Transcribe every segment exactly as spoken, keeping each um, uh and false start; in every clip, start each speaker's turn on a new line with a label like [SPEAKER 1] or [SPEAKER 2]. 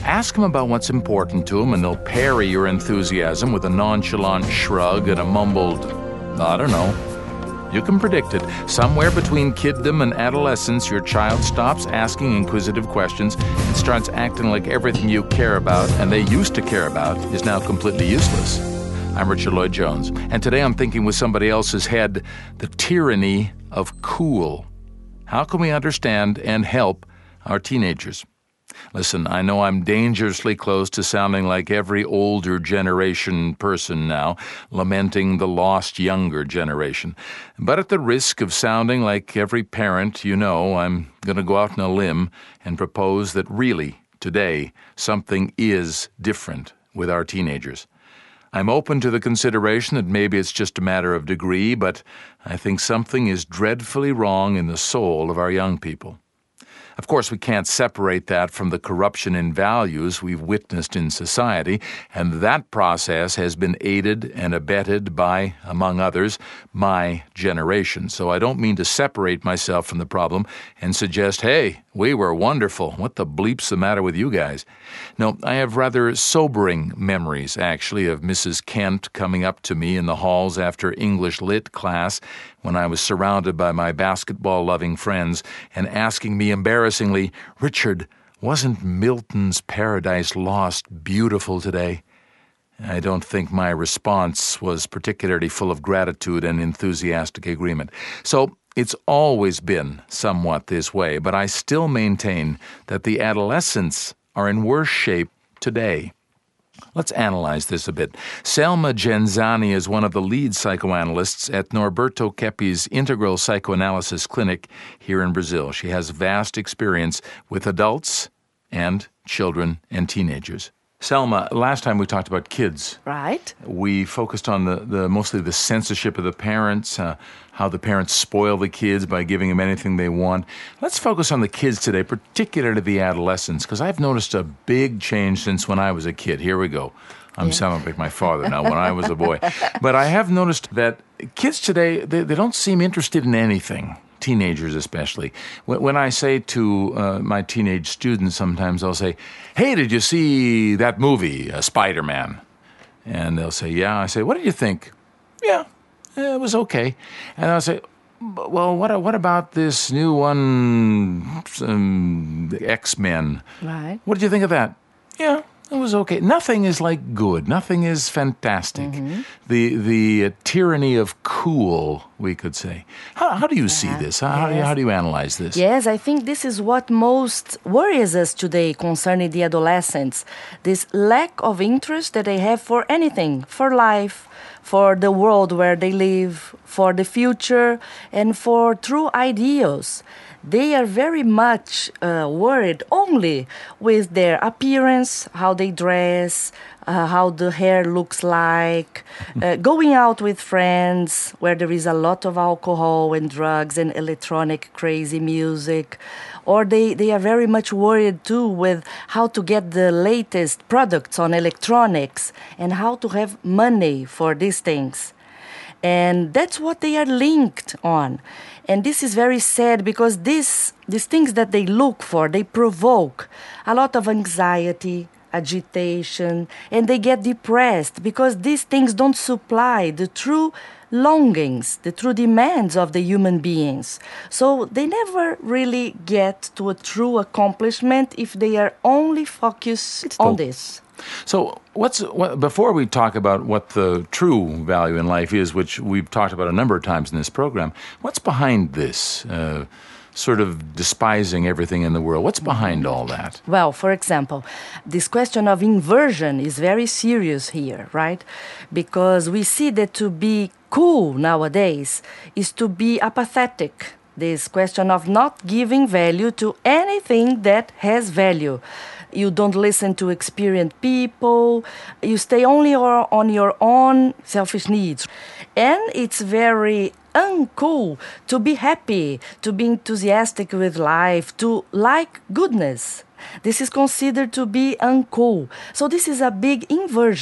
[SPEAKER 1] Ask them about what's important to them, and they'll parry your enthusiasm with a nonchalant shrug and a mumbled, I don't know. You can predict it. Somewhere between kiddom and adolescence, your child stops asking inquisitive questions and starts acting like everything you care about and they used to care about is now completely useless. I'm Richard Lloyd Jones, and today I'm thinking with somebody else's head, the tyranny of cool. How can we understand and help our teenagers? Listen, I know I'm dangerously close to sounding like every older generation person now, lamenting the lost younger generation. But at the risk of sounding like every parent you know, I'm going to go out on a limb and propose that really, today, something is different with our teenagers. I'm open to the consideration that maybe it's just a matter of degree, but I think something is dreadfully wrong in the soul of our young people. Of course, we can't separate that from the corruption in values we've witnessed in society, and that process has been aided and abetted by, among others, my generation. So I don't mean to separate myself from the problem and suggest, hey, we were wonderful. What the bleep's the matter with you guys? No, I have rather sobering memories, actually, of Missus Kent coming up to me in the halls after English Lit class when I was surrounded by my basketball-loving friends and asking me embarrassingly, Richard, wasn't Milton's Paradise Lost beautiful today? I don't think my response was particularly full of gratitude and enthusiastic agreement. So it's always been somewhat this way, but I still maintain that the adolescents are in worse shape today. Let's analyze this a bit. Selma Genzani is one of the lead psychoanalysts at Norberto Keppe's Integral Psychoanalysis Clinic here in Brazil. She has vast experience with adults and children and teenagers. Selma, last time we talked about kids.
[SPEAKER 2] Right.
[SPEAKER 1] We focused on the, the mostly the censorship of the parents, uh, how the parents spoil the kids by giving them anything they want. Let's focus on the kids today, particularly the adolescents, because I've noticed a big change since when I was a kid. Here we go. I'm yeah. sounding like my father now, when I was a boy. But I have noticed that kids today, they, they don't seem interested in anything. Teenagers especially. When I say to uh, my teenage students sometimes, I'll say, hey, did you see that movie, uh, Spider-Man? And they'll say, yeah. I say, what did you think? Yeah, it was okay. And I'll say, well, what what about this new one, um, X-Men?
[SPEAKER 2] Right.
[SPEAKER 1] What did you think of that? Yeah. It was okay. Nothing is like good. Nothing is fantastic. Mm-hmm. The the uh, tyranny of cool, we could say. How how do you yeah. see this? How, yes. how do you analyze this?
[SPEAKER 2] Yes, I think this is what most worries us today concerning the adolescents. This lack of interest that they have for anything, for life, for the world where they live, for the future, and for true ideals. They are very much uh, worried only with their appearance, how they dress, uh, how the hair looks like, uh, going out with friends where there is a lot of alcohol and drugs and electronic crazy music. Or they, they are very much worried too with how to get the latest products on electronics and how to have money for these things. And that's what they are linked on. And this is very sad because this, these things that they look for, they provoke a lot of anxiety, agitation, and they get depressed because these things don't supply the true longings, the true demands of the human beings. So they never really get to a true accomplishment if they are only focused on this.
[SPEAKER 1] So what's what, before we talk about what the true value in life is, which we've talked about a number of times in this program, what's behind this uh, sort of despising everything in the world? What's behind all that?
[SPEAKER 2] Well, for example, this question of inversion is very serious here, right? Because we see that to be cool nowadays is to be apathetic. This question of not giving value to anything that has value. You don't listen to experienced people. You stay only on your own selfish needs. And it's very uncool to be happy, to be enthusiastic with life, to like goodness. This is considered to be uncool. So this is a big inversion.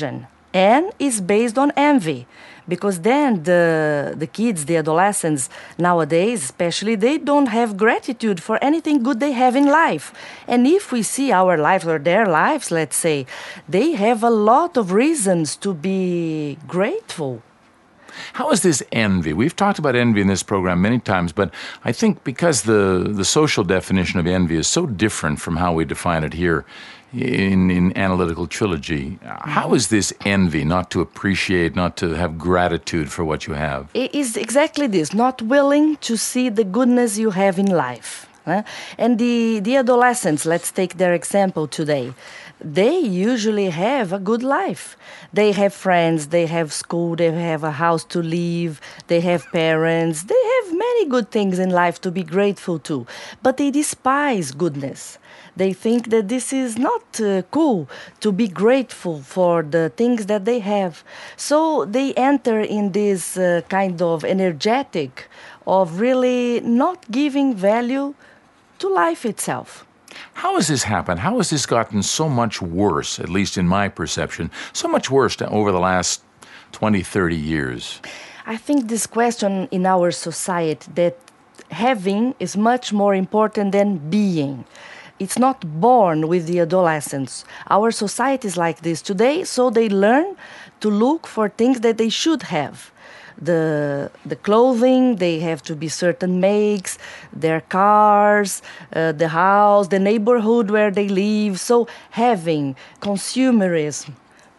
[SPEAKER 2] and is based on envy. Because then the, the kids, the adolescents nowadays, especially, they don't have gratitude for anything good they have in life. And if we see our lives or their lives, let's say, they have a lot of reasons to be grateful.
[SPEAKER 1] How is this envy? We've talked about envy in this program many times, but I think because the, the social definition of envy is so different from how we define it here in, in Analytical Trilogy, how is this envy, not to appreciate, not to have gratitude for what you have?
[SPEAKER 2] It is exactly this, not willing to see the goodness you have in life. Huh? And the, the adolescents, let's take their example today. They usually have a good life. They have friends, they have school, they have a house to live, they have parents, they have many good things in life to be grateful to. But they despise goodness. They think that this is not uh, cool to be grateful for the things that they have. So they enter in this uh, kind of energetic of really not giving value to life itself.
[SPEAKER 1] How has this happened? How has this gotten so much worse, at least in my perception, so much worse over the last twenty, thirty years?
[SPEAKER 2] I think this question in our society that having is much more important than being. It's not born with the adolescents. Our society is like this today, so they learn to look for things that they should have. The the clothing, they have to be certain makes, their cars, uh, the house, the neighborhood where they live. So having consumerism,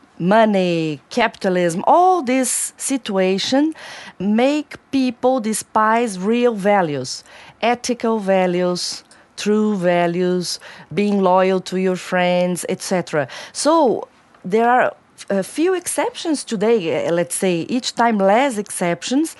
[SPEAKER 2] money, capitalism, all this situation make people despise real values, ethical values, true values, being loyal to your friends, et cetera. So there are a few exceptions today, let's say, each time less exceptions.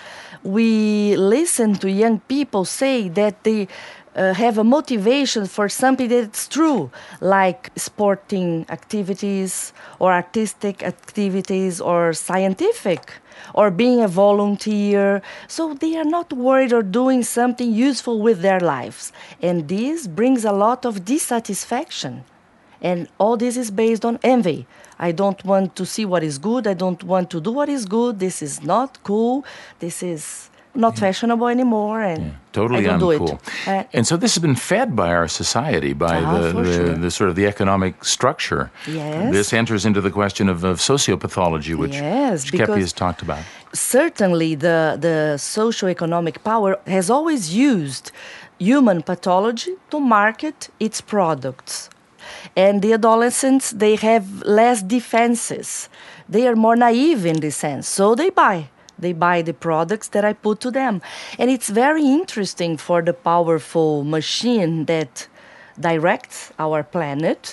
[SPEAKER 2] We listen to young people say that they uh, have a motivation for something that's true, like sporting activities or artistic activities or scientific or being a volunteer. So they are not worried or doing something useful with their lives. And this brings a lot of dissatisfaction. And all this is based on envy. I don't want to see what is good. I don't want to do what is good. This is not cool. This is not yeah. fashionable anymore. And
[SPEAKER 1] yeah. Totally
[SPEAKER 2] I don't
[SPEAKER 1] uncool.
[SPEAKER 2] do it. Uh,
[SPEAKER 1] and so this has been fed by our society, by
[SPEAKER 2] uh,
[SPEAKER 1] the, the,
[SPEAKER 2] sure.
[SPEAKER 1] the sort of the economic structure.
[SPEAKER 2] Yes.
[SPEAKER 1] This enters into the question of, of sociopathology, which,
[SPEAKER 2] yes,
[SPEAKER 1] which Kepi has talked about.
[SPEAKER 2] Certainly the, the socio-economic power has always used human pathology to market its products. And the adolescents, they have less defenses. They are more naive in this sense. So they buy. They buy the products that I put to them. And it's very interesting for the powerful machine that directs our planet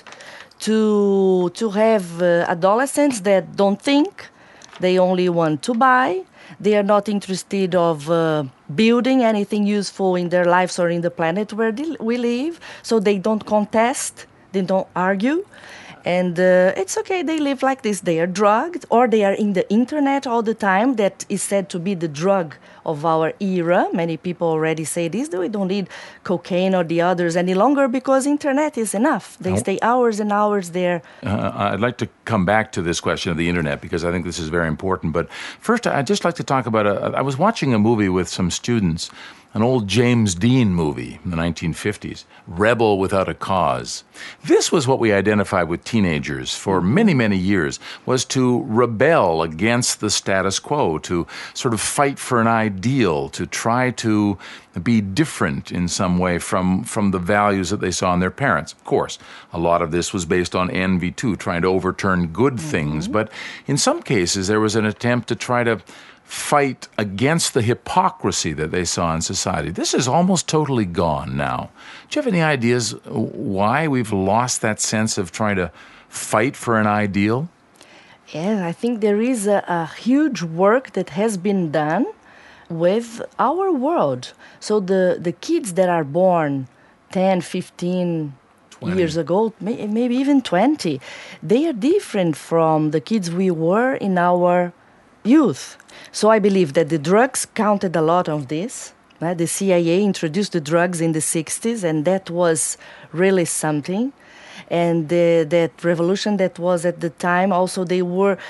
[SPEAKER 2] to, to have uh, adolescents that don't think. They only want to buy. They are not interested of uh, building anything useful in their lives or in the planet where they, we live. So they don't contest. They don't argue, and uh, it's okay, they live like this. They are drugged, or they are in the internet all the time. That is said to be the drug of our era. Many people already say this, that we don't need cocaine or the others any longer because internet is enough. They stay hours and hours there.
[SPEAKER 1] Uh, I'd like to come back to this question of the internet because I think this is very important. But first, I'd just like to talk about, a, I was watching a movie with some students, an old James Dean movie in the nineteen fifties, Rebel Without a Cause. This was what we identified with teenagers for many, many years, was to rebel against the status quo, to sort of fight for an ideal, to try to be different in some way from, from the values that they saw in their parents. Of course, a lot of this was based on envy too, trying to overturn good mm-hmm. things. But in some cases, there was an attempt to try to fight against the hypocrisy that they saw in society. This is almost totally gone now. Do you have any ideas why we've lost that sense of trying to fight for an ideal?
[SPEAKER 2] Yes, I think there is a, a huge work that has been done with our world. So the, the kids that are born ten, fifteen twenty years ago, may, maybe even twenty, they are different from the kids we were in our youth. So I believe that the drugs counted a lot of this. Uh, the C I A introduced the drugs in the sixties, and that was really something. And the, that revolution that was at the time, also they were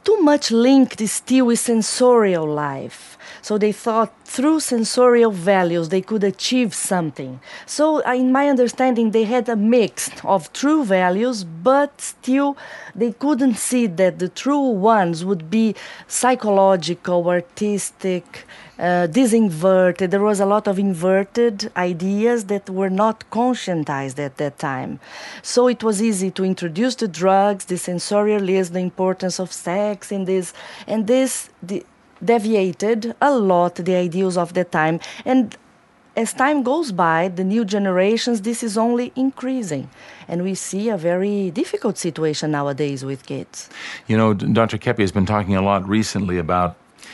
[SPEAKER 2] too much linked still with sensorial life. So they thought through sensorial values they could achieve something. So uh, in my understanding, they had a mix of true values, but still they couldn't see that the true ones would be psychological, artistic, uh, disinverted. There was a lot of inverted ideas that were not conscientized at that time. So it was easy to introduce the drugs, the sensorialism, the importance of sex, and this, and this the, deviated a lot the ideals of the time. And as time goes by, the new generations, this is only increasing. And we see a very difficult situation nowadays with kids.
[SPEAKER 1] You know, Doctor Kepi has been talking a lot recently about,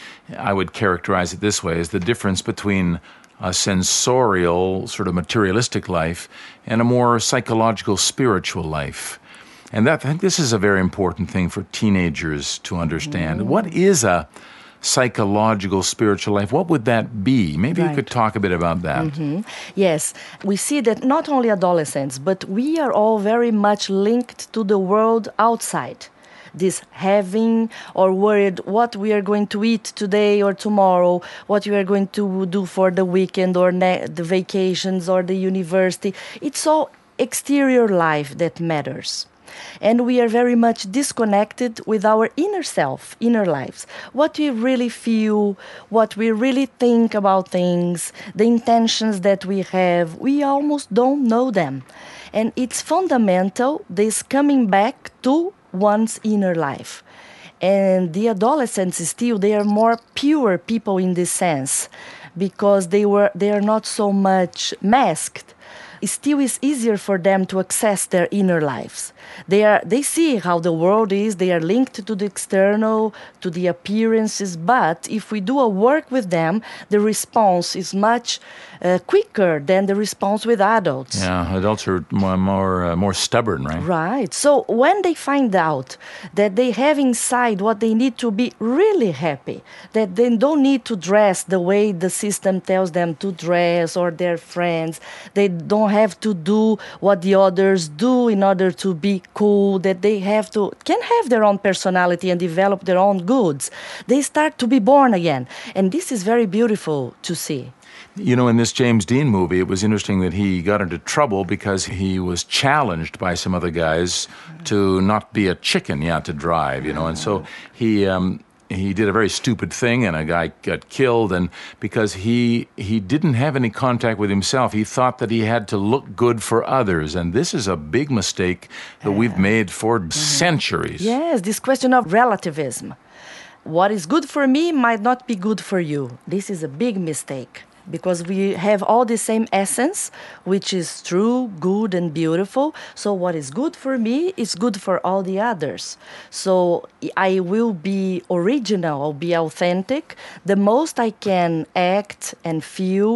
[SPEAKER 1] I would characterize it this way, as the difference between a sensorial, sort of materialistic life and a more psychological, spiritual life. And that, I think this is a very important thing for teenagers to understand. Mm. What is a psychological, spiritual life? What would that be? Maybe right. you could talk a bit about that.
[SPEAKER 2] Mm-hmm. Yes, we see that not only adolescents, but we are all very much linked to the world outside. This having or worried what we are going to eat today or tomorrow, what we are going to do for the weekend or ne- the vacations or the university. It's all exterior life that matters. And we are very much disconnected with our inner self, inner lives. What we really feel, what we really think about things, the intentions that we have, we almost don't know them. And it's fundamental, this coming back to one's inner life. And the adolescents still, they are more pure people in this sense, because they were they are not so much masked. It still is easier for them to access their inner lives. They are they see how the world is, they are linked to the external, to the appearances, but if we do a work with them, the response is much uh, quicker than the response with adults.
[SPEAKER 1] Yeah, adults are more more, uh, more stubborn, right?
[SPEAKER 2] Right. So when they find out that they have inside what they need to be really happy, that they don't need to dress the way the system tells them to dress or their friends, they don't have to do what the others do in order to be cool, that they have to can have their own personality and develop their own goods. They start to be born again. And this is very beautiful to see.
[SPEAKER 1] You know, in this James Dean movie, it was interesting that he got into trouble because he was challenged by some other guys to not be a chicken, yeah, to drive, you know. And so he um, he did a very stupid thing, and a guy got killed. And because he he didn't have any contact with himself, he thought that he had to look good for others. And this is a big mistake that we've made for mm-hmm. centuries.
[SPEAKER 2] Yes, this question of relativism. What is good for me might not be good for you. This is a big mistake. Because we have all the same essence, which is true, good, and beautiful. So what is good for me is good for all the others. So I will be original, I'll be authentic. The most I can act and feel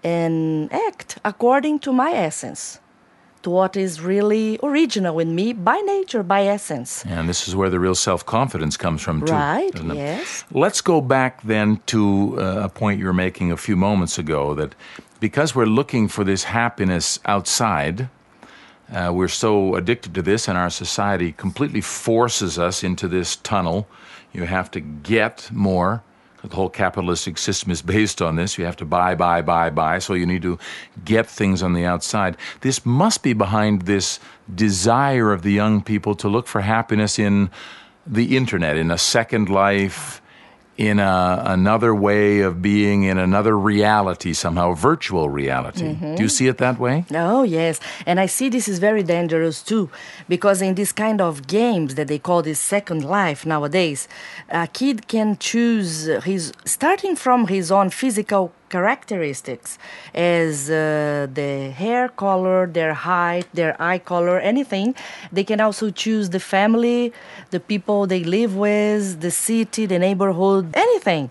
[SPEAKER 2] and act according to my essence, to what is really original in me by nature, by essence.
[SPEAKER 1] And this is where the real self-confidence comes from, too.
[SPEAKER 2] Right, yes.
[SPEAKER 1] Let's go back then to uh, a point you were making a few moments ago, that because we're looking for this happiness outside, uh, we're so addicted to this, and our society completely forces us into this tunnel. You have to get more. The whole capitalistic system is based on this. You have to buy, buy, buy, buy, so you need to get things on the outside. This must be behind this desire of the young people to look for happiness in the internet, in a second life, in a, another way of being, in another reality somehow, virtual reality. Mm-hmm. Do you see it that way?
[SPEAKER 2] Oh, yes. And I see this is very dangerous too, because in this kind of games that they call this second life nowadays, a kid can choose his, starting from his own physical characteristics as uh, the hair color, their height, their eye color, anything. They can also choose the family, the people they live with, the city, the neighborhood, anything.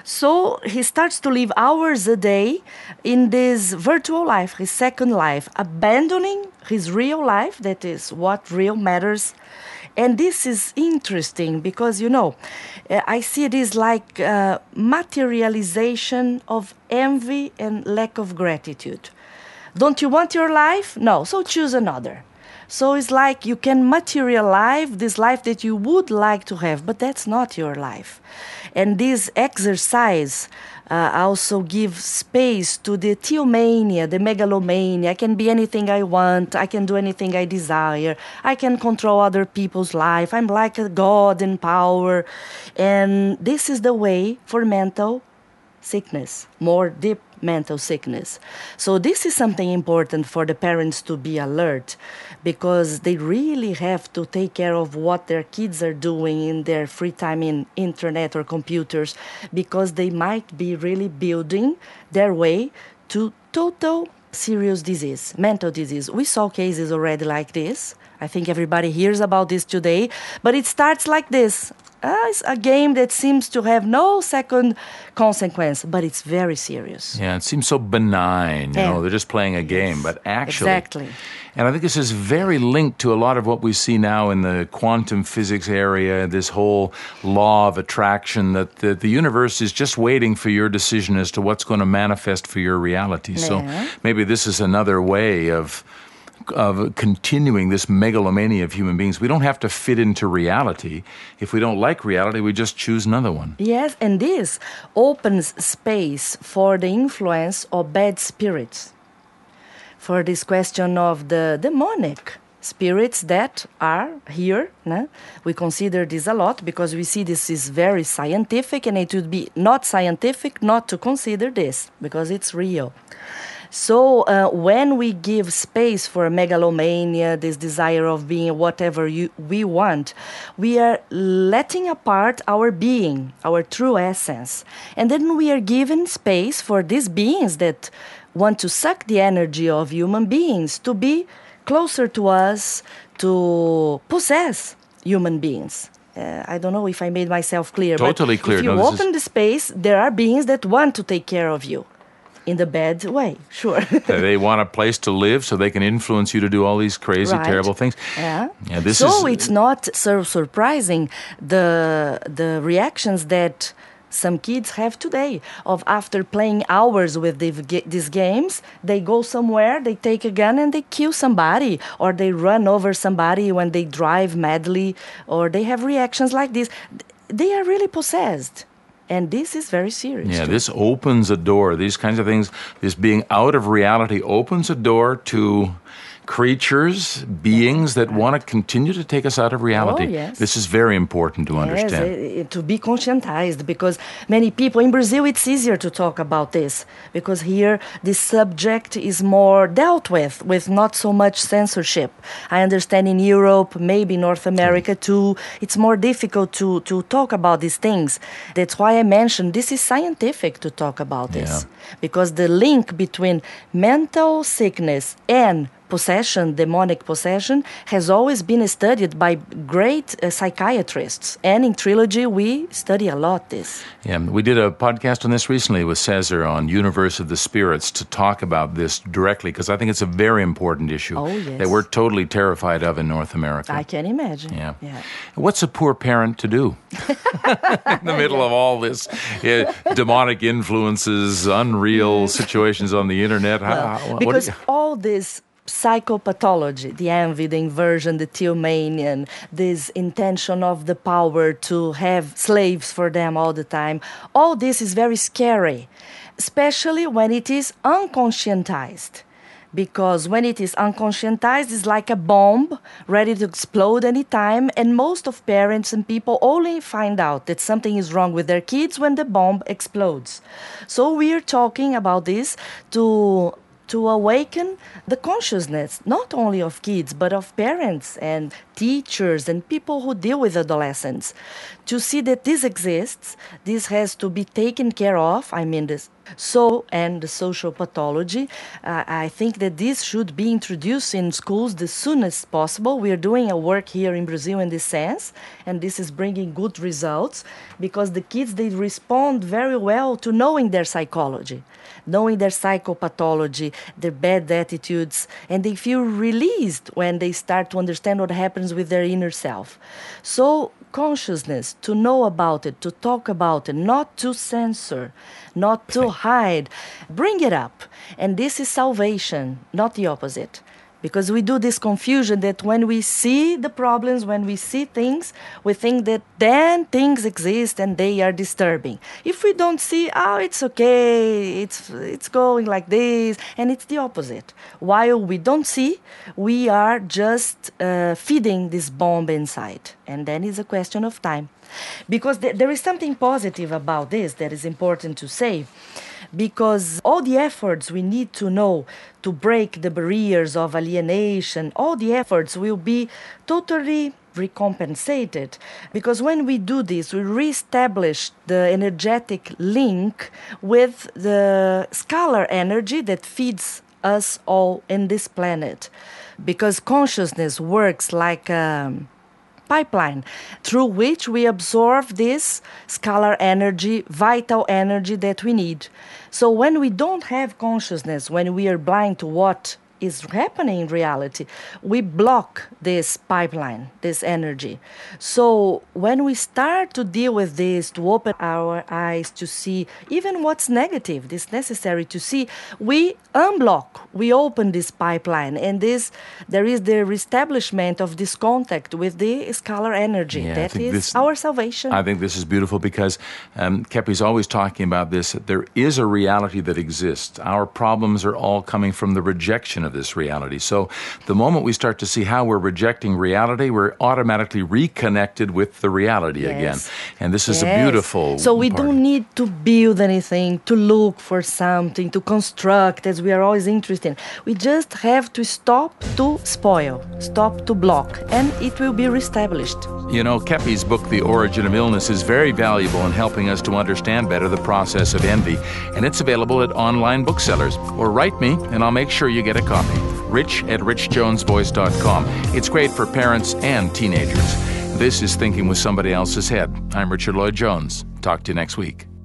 [SPEAKER 2] So he starts to live hours a day in this virtual life, his second life, abandoning his real life, that is what real matters. And this is interesting because, you know, I see it is like uh, materialization of envy and lack of gratitude. Don't you want your life? No, so choose another. So it's like you can materialize this life that you would like to have, but that's not your life. And this exercise uh, also gives space to the theomania, the megalomania. I can be anything I want. I can do anything I desire. I can control other people's life. I'm like a god in power. And this is the way for mental sickness, more deep mental sickness. So this is something important for the parents to be alert, because they really have to take care of what their kids are doing in their free time in internet or computers, because they might be really building their way to total serious disease, mental disease. We saw cases already like this. I think everybody hears about this today, but it starts like this. Uh, it's a game that seems to have no second consequence, but it's very serious.
[SPEAKER 1] Yeah, it seems so benign, you
[SPEAKER 2] Yeah.
[SPEAKER 1] know, they're just playing a game,
[SPEAKER 2] Yes,
[SPEAKER 1] but actually...
[SPEAKER 2] exactly.
[SPEAKER 1] And I think this is very linked to a lot of what we see now in the quantum physics area, this whole law of attraction, that the, the universe is just waiting for your decision as to what's going to manifest for your reality.
[SPEAKER 2] Yeah.
[SPEAKER 1] So maybe this is another way of of continuing this megalomania of human beings. We don't have to fit into reality. If we don't like reality, we just choose another one.
[SPEAKER 2] Yes, and this opens space for the influence of bad spirits, for this question of the demonic spirits that are here. No? We consider this a lot because we see this is very scientific, and it would be not scientific not to consider this, because it's real. So uh, when we give space for megalomania, this desire of being whatever you, we want, we are letting apart our being, our true essence. And then we are given space for these beings that want to suck the energy of human beings to be closer to us, to possess human beings. Uh, I don't know if I made myself clear.
[SPEAKER 1] Totally
[SPEAKER 2] but
[SPEAKER 1] clear.
[SPEAKER 2] If you
[SPEAKER 1] No, this
[SPEAKER 2] open
[SPEAKER 1] is-
[SPEAKER 2] the space, there are beings that want to take care of you. In the bad way, sure.
[SPEAKER 1] They want a place to live so they can influence you to do all these crazy,
[SPEAKER 2] Right.
[SPEAKER 1] terrible things.
[SPEAKER 2] Yeah.
[SPEAKER 1] Yeah, this
[SPEAKER 2] so
[SPEAKER 1] is,
[SPEAKER 2] it's not so surprising the the reactions that some kids have today of after playing hours with the, these games, they go somewhere, they take a gun and they kill somebody, or they run over somebody when they drive madly, or they have reactions like this. They are really possessed. And this is very serious.
[SPEAKER 1] Yeah,
[SPEAKER 2] too.
[SPEAKER 1] this opens a door. These kinds of things, this being out of reality opens a door to creatures, beings that want to continue to take us out of reality.
[SPEAKER 2] Oh, yes.
[SPEAKER 1] This is very important to
[SPEAKER 2] Yes,
[SPEAKER 1] understand.
[SPEAKER 2] eh, eh, to be conscientized, because many people in Brazil, it's easier to talk about this, because here this subject is more dealt with, with not so much censorship. I understand in Europe, maybe North America too, it's more difficult to, to talk about these things. That's why I mentioned this is scientific to talk about this,
[SPEAKER 1] Yeah.
[SPEAKER 2] because the link between mental sickness and possession, demonic possession, has always been studied by great uh, psychiatrists. And in Trilogy, we study a lot this.
[SPEAKER 1] Yeah, we did a podcast on this recently with Cesar on Universe of the Spirits to talk about this directly, because I think it's a very important issue
[SPEAKER 2] Oh, yes.
[SPEAKER 1] that we're totally terrified of in North America.
[SPEAKER 2] I can imagine.
[SPEAKER 1] Yeah.
[SPEAKER 2] yeah.
[SPEAKER 1] What's a poor parent to do in the middle of all this yeah, demonic influences, unreal situations on the internet? How-
[SPEAKER 2] Well,
[SPEAKER 1] how- what do
[SPEAKER 2] because
[SPEAKER 1] you-
[SPEAKER 2] all this psychopathology, the envy, the inversion, the theomania, this intention of the power to have slaves for them all the time, all this is very scary, especially when it is unconscientized. Because when it is unconscientized, it's like a bomb ready to explode anytime. And most of parents and people only find out that something is wrong with their kids when the bomb explodes. So we are talking about this to to awaken the consciousness, not only of kids, but of parents and teachers and people who deal with adolescents, to see that this exists, this has to be taken care of. I mean, this so and the social pathology. Uh, I think that this should be introduced in schools the soonest possible. We are doing a work here in Brazil in this sense, and this is bringing good results, because the kids, they respond very well to knowing their psychology, knowing their psychopathology, their bad attitudes, and they feel released when they start to understand what happens with their inner self. So consciousness, to know about it, to talk about it, not to censor, not to hide, bring it up. And this is salvation, not the opposite. Because we do this confusion that when we see the problems, when we see things, we think that then things exist and they are disturbing. If we don't see, oh, it's okay, it's it's going like this, and it's the opposite. While we don't see, we are just uh, feeding this bomb inside. And then it's a question of time. Because th- there is something positive about this that is important to say. Because all the efforts we need to know to break the barriers of alienation, all the efforts will be totally recompensated. Because when we do this, we reestablish the energetic link with the scalar energy that feeds us all in this planet. Because consciousness works like a pipeline through which we absorb this scalar energy, vital energy that we need. So when we don't have consciousness, when we are blind to what is happening in reality, we block this pipeline, this energy. So when we start to deal with this, to open our eyes to see even what's negative, this necessary to see, we unblock, we open this pipeline, and this there is the reestablishment of this contact with the scalar energy.
[SPEAKER 1] Yeah,
[SPEAKER 2] that is
[SPEAKER 1] this,
[SPEAKER 2] our salvation.
[SPEAKER 1] I think this is beautiful because um, Kepi's always talking about this, that there is a reality that exists. Our problems are all coming from the rejection of this reality. So the moment we start to see how we're rejecting reality, we're automatically reconnected with the reality
[SPEAKER 2] Yes.
[SPEAKER 1] again. And this is
[SPEAKER 2] Yes.
[SPEAKER 1] a beautiful
[SPEAKER 2] So we
[SPEAKER 1] part.
[SPEAKER 2] don't need to build anything, to look for something, to construct, as we are always interested in. We just have to stop to spoil, stop to block, and it will be reestablished.
[SPEAKER 1] You know, Kepi's book, The Origin of Illness, is very valuable in helping us to understand better the process of envy, and it's available at online booksellers. Or write me, and I'll make sure you get a copy. Rich at rich jones voice dot com. It's great for parents and teenagers. This is Thinking with Somebody Else's Head. I'm Richard Lloyd Jones. Talk to you next week.